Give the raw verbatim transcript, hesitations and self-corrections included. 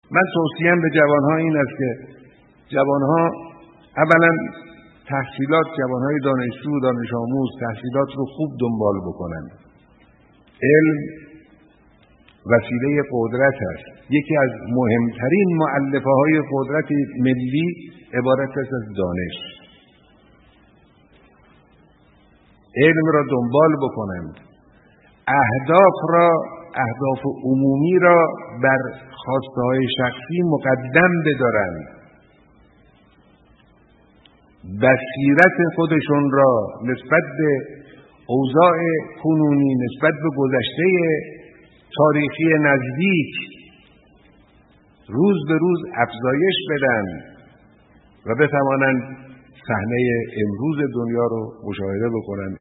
من توصیه‌ام به جوانها این است که جوانها اولا تحصیلات، جوانهای دانشجو و دانش آموز تحصیلات رو خوب دنبال بکنن. علم وسیله قدرت است. یکی از مهمترین مؤلفه های قدرت ملی عبارت است از دانش. علم را دنبال بکنند، اهداف را، اهداف عمومی را بر خواسته های شخصی مقدم بدارند، بصیرت خودشون را نسبت به اوضاع کنونی، نسبت به گذشته تاریخی نزدیک روز به روز افزایش بدن و بتوانند صحنه امروز دنیا رو مشاهده بکنند.